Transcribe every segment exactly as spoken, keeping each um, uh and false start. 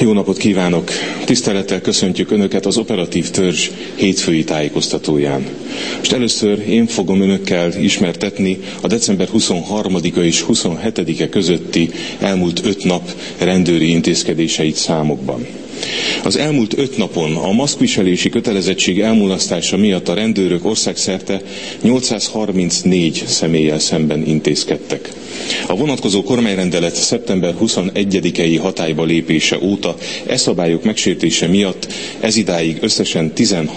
Jó napot kívánok! Tisztelettel köszöntjük Önöket az operatív törzs hétfői tájékoztatóján. Most először én fogom Önökkel ismertetni a december huszonharmadika és huszonhetedike közötti elmúlt öt nap rendőri intézkedéseit számokban. Az elmúlt öt napon a maszkviselési kötelezettség elmulasztása miatt a rendőrök országszerte nyolcszázharmincnégy személlyel szemben intézkedtek. A vonatkozó kormányrendelet szeptember huszonegyedikei hatályba lépése óta e szabályok megsértése miatt ezidáig összesen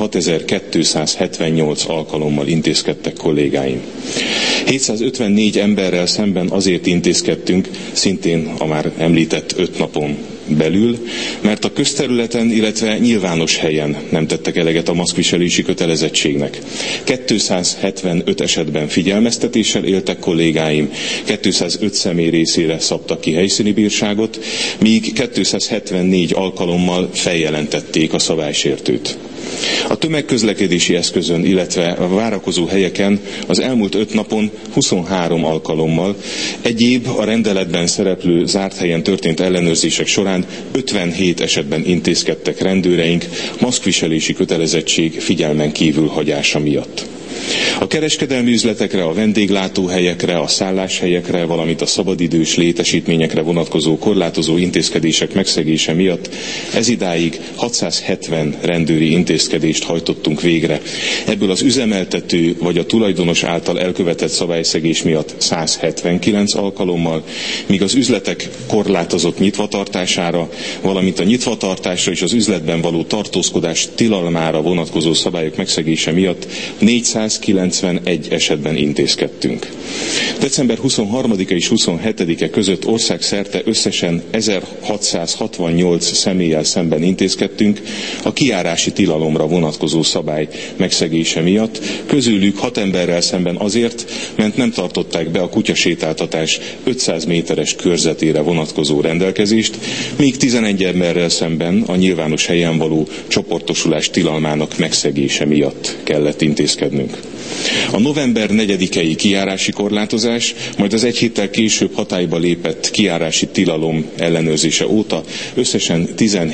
tizenhatezer-kétszázhetvennyolc alkalommal intézkedtek kollégáim. hétszázötvennégy emberrel szemben azért intézkedtünk, szintén a már említett öt napon belül, mert a közterületen, illetve nyilvános helyen nem tettek eleget a maszkviselési kötelezettségnek. kétszázhetvenöt esetben figyelmeztetéssel éltek kollégáim, kétszázöt személy részére szabtak ki helyszíni bírságot, míg kétszázhetvennégy alkalommal feljelentették a szabálysértőt. A tömegközlekedési eszközön, illetve a várakozó helyeken az elmúlt öt napon huszonhárom alkalommal, egyéb a rendeletben szereplő zárt helyen történt ellenőrzések során ötvenhét esetben intézkedtek rendőreink maszkviselési kötelezettség figyelmen kívül hagyása miatt. A kereskedelmi üzletekre, a vendéglátóhelyekre, a szálláshelyekre, valamint a szabadidős létesítményekre vonatkozó korlátozó intézkedések megszegése miatt ezidáig hatszázhetven rendőri intézkedést hajtottunk végre. Ebből az üzemeltető vagy a tulajdonos által elkövetett szabályszegés miatt százhetvenkilenc alkalommal, míg az üzletek korlátozott nyitvatartására, valamint a nyitvatartásra és az üzletben való tartózkodás tilalmára vonatkozó szabályok megszegése miatt négyszázkilencvenegy esetben intézkedtünk. december huszonharmadika és huszonhetedike között országszerte összesen ezerhatszázhatvannyolc személlyel szemben intézkedtünk a kijárási tilalomra vonatkozó szabály megszegése miatt, közülük hat emberrel szemben azért, mert nem tartották be a kutyasétáltatás ötszáz méteres körzetére vonatkozó rendelkezést, míg tizenegy emberrel szemben a nyilvános helyen való csoportosulás tilalmának megszegése miatt kellett intézkednünk. A november negyedikei kijárási korlátozás, majd az egy héttel később hatályba lépett kijárási tilalom ellenőrzése óta összesen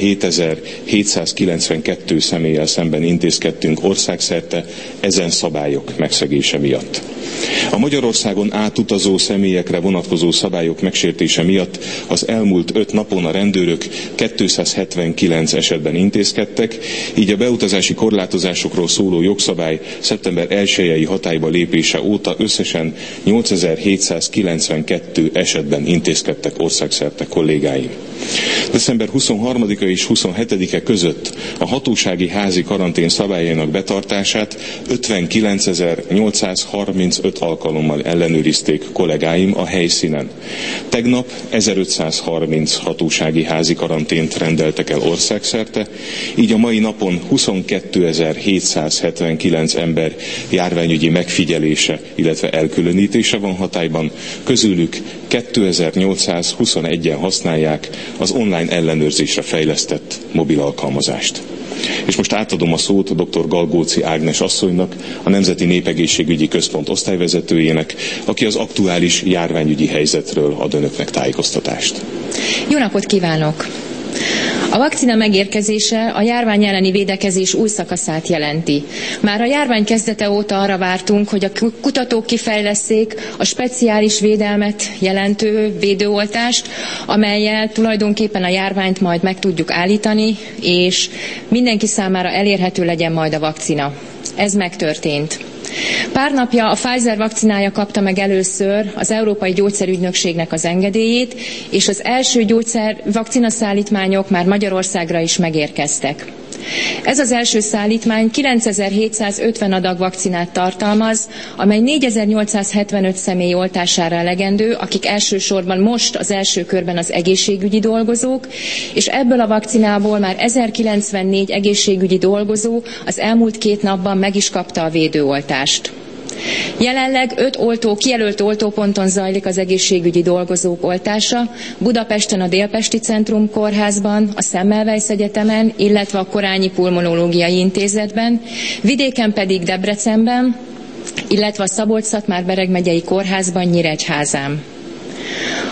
tizenhétezer-hétszázkilencvenkettő személlyel szemben intézkedtünk országszerte ezen szabályok megszegése miatt. A Magyarországon átutazó személyekre vonatkozó szabályok megsértése miatt az elmúlt öt napon a rendőrök kétszázhetvenkilenc esetben intézkedtek, így a beutazási korlátozásokról szóló jogszabály szeptember elsejei hatályba lépése óta összesen nyolcezer-hétszázkilencvenkettő esetben intézkedtek országszerte kollégáim. december huszonharmadika és huszonhetedike között a hatósági házi karantén szabályainak betartását ötvenkilencezer-nyolcszázharmincöt alkalommal ellenőrizték kollégáim a helyszínen. Tegnap ezerötszázharminc hatósági házi karantént rendeltek el országszerte, így a mai napon huszonkétezer-hétszázhetvenkilenc ember járványügyi megfigyelése, illetve elkülönítése van hatályban, közülük kétezer-nyolcszázhuszonegyen használják az online ellenőrzésre fejlesztett mobil alkalmazást. És most átadom a szót dr. Galgóci Ágnes asszonynak, a Nemzeti Népegészségügyi Központ osztályvezetőjének, aki az aktuális járványügyi helyzetről ad Önöknek tájékoztatást. Jó napot kívánok! A vakcina megérkezése a járvány elleni védekezés új szakaszát jelenti. Már a járvány kezdete óta arra vártunk, hogy a kutatók kifejlesszék a speciális védelmet jelentő védőoltást, amellyel tulajdonképpen a járványt majd meg tudjuk állítani, és mindenki számára elérhető legyen majd a vakcina. Ez megtörtént. Pár napja a Pfizer vakcinája kapta meg először az Európai Gyógyszerügynökségnek az engedélyét, és az első gyógyszer vakcinaszállítmányok már Magyarországra is megérkeztek. Ez az első szállítmány kilencezer-hétszázötven adag vakcinát tartalmaz, amely négyezer-nyolcszázhetvenöt személy oltására elegendő, akik elsősorban most az első körben az egészségügyi dolgozók, és ebből a vakcinából már ezerkilencvennégy egészségügyi dolgozó az elmúlt két napban meg is kapta a védőoltást. Jelenleg öt oltó, kijelölt oltóponton zajlik az egészségügyi dolgozók oltása, Budapesten a Délpesti Centrum Kórházban, a Semmelweis Egyetemen, illetve a Korányi Pulmonológiai Intézetben, vidéken pedig Debrecenben, illetve a Szabolcs-Szatmár-Bereg megyei kórházban, Nyíregyházán. A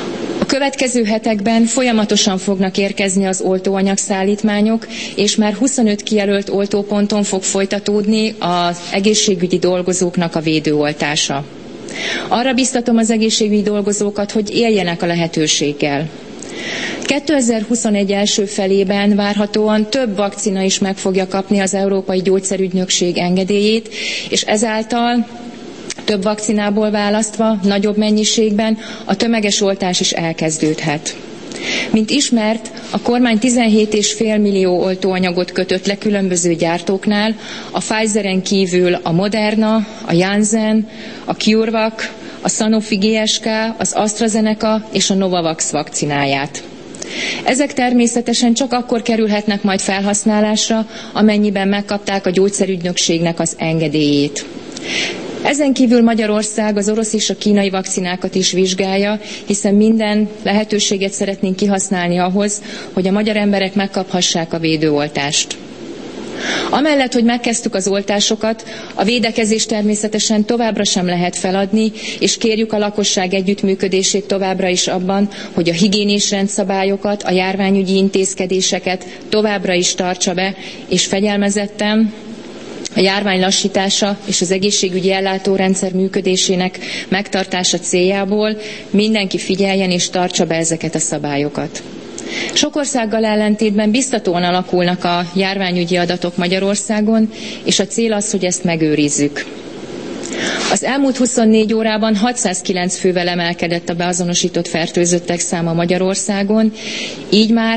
következő hetekben folyamatosan fognak érkezni az oltóanyagszállítmányok, és már huszonöt kijelölt oltóponton fog folytatódni az egészségügyi dolgozóknak a védőoltása. Arra biztatom az egészségügyi dolgozókat, hogy éljenek a lehetőséggel. kétezer-huszonegy első felében várhatóan több vakcina is meg fogja kapni az Európai Gyógyszerügynökség engedélyét, és ezáltal több vakcinából választva, nagyobb mennyiségben a tömeges oltás is elkezdődhet. Mint ismert, a kormány tizenhét egész öt millió oltóanyagot kötött le különböző gyártóknál, a Pfizeren kívül a Moderna, a Janssen, a CureVac, a Sanofi G S K, az AstraZeneca és a Novavax vakcináját. Ezek természetesen csak akkor kerülhetnek majd felhasználásra, amennyiben megkapták a gyógyszerügynökségnek az engedélyét. Ezen kívül Magyarország az orosz és a kínai vakcinákat is vizsgálja, hiszen minden lehetőséget szeretnénk kihasználni ahhoz, hogy a magyar emberek megkaphassák a védőoltást. Amellett, hogy megkezdtük az oltásokat, a védekezést természetesen továbbra sem lehet feladni, és kérjük a lakosság együttműködését továbbra is abban, hogy a higiénés rendszabályokat, a járványügyi intézkedéseket továbbra is tartsa be, és fegyelmezetten a járvány lassítása és az egészségügyi ellátórendszer működésének megtartása céljából mindenki figyeljen és tartsa be ezeket a szabályokat. Sok országgal ellentétben biztatóan alakulnak a járványügyi adatok Magyarországon, és a cél az, hogy ezt megőrizzük. Az elmúlt huszonnégy órában hatszázkilenc fővel emelkedett a beazonosított fertőzöttek száma Magyarországon, így már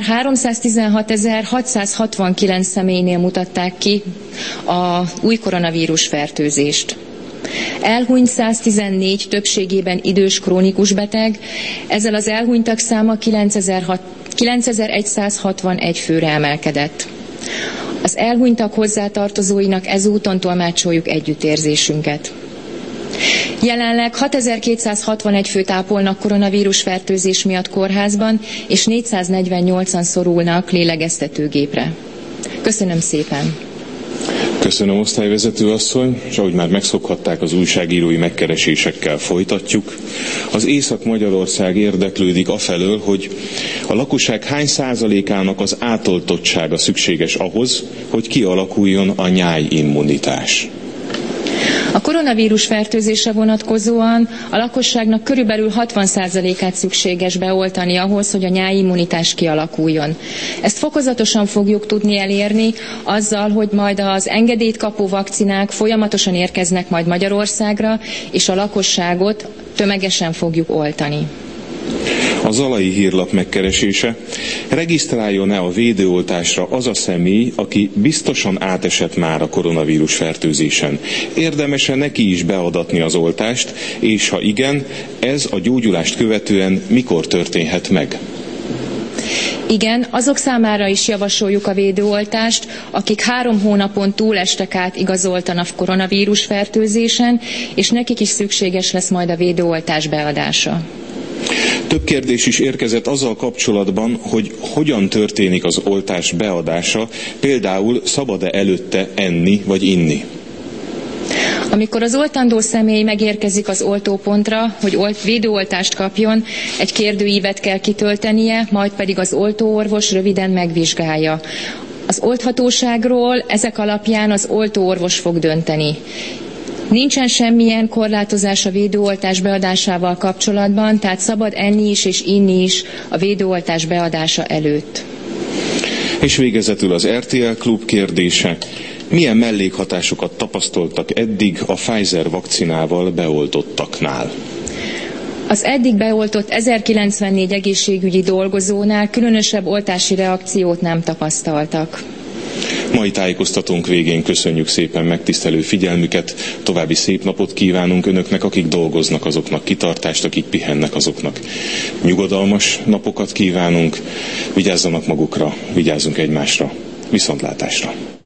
háromszáztizenhatezer-hatszázhatvankilenc személynél mutatták ki a új koronavírus fertőzést. Elhunyt száztizennégy, többségében idős krónikus beteg, ezzel az elhunytak száma kilencezer-százhatvanegy főre emelkedett. Az elhunytak hozzátartozóinak ezúton tolmácsoljuk együttérzésünket. Jelenleg hatezer-kétszázhatvanegy főt ápolnak koronavírus fertőzés miatt kórházban, és négyszáznegyvennyolcan szorulnak lélegeztetőgépre. Köszönöm szépen! Köszönöm, osztályvezető asszony, és ahogy már megszokhatták, az újságírói megkeresésekkel folytatjuk. Az Észak-Magyarország érdeklődik afelől, hogy a lakosság hány százalékának az átoltottsága szükséges ahhoz, hogy kialakuljon a nyájimmunitás. A koronavírus fertőzésre vonatkozóan a lakosságnak körülbelül hatvan százalékát szükséges beoltani ahhoz, hogy a nyájimmunitás kialakuljon. Ezt fokozatosan fogjuk tudni elérni azzal, hogy majd az engedélyt kapó vakcinák folyamatosan érkeznek majd Magyarországra, és a lakosságot tömegesen fogjuk oltani. A Zalai Hírlap megkeresése: regisztráljon-e a védőoltásra az a személy, aki biztosan átesett már a koronavírus fertőzésen? Érdemes-e neki is beadatni az oltást, és ha igen, ez a gyógyulást követően mikor történhet meg? Igen, azok számára is javasoljuk a védőoltást, akik három hónapon túlestek át igazoltan a koronavírus fertőzésen, és nekik is szükséges lesz majd a védőoltás beadása. Több kérdés is érkezett azzal kapcsolatban, hogy hogyan történik az oltás beadása, például szabad-e előtte enni vagy inni. Amikor az oltandó személy megérkezik az oltópontra, hogy olt, védőoltást kapjon, egy kérdőívet kell kitöltenie, majd pedig az oltóorvos röviden megvizsgálja. Az olthatóságról ezek alapján az oltóorvos fog dönteni. Nincsen semmilyen korlátozás a védőoltás beadásával kapcsolatban, tehát szabad enni is és inni is a védőoltás beadása előtt. És végezetül az er té el Klub kérdése: milyen mellékhatásokat tapasztaltak eddig a Pfizer vakcinával beoltottaknál? Az eddig beoltott ezerkilencvennégy egészségügyi dolgozónál különösebb oltási reakciót nem tapasztaltak. Mai tájékoztatónk végén köszönjük szépen megtisztelő figyelmüket, további szép napot kívánunk önöknek, akik dolgoznak, azoknak kitartást, akik pihennek, azoknak nyugodalmas napokat kívánunk, vigyázzanak magukra, vigyázzunk egymásra, viszontlátásra!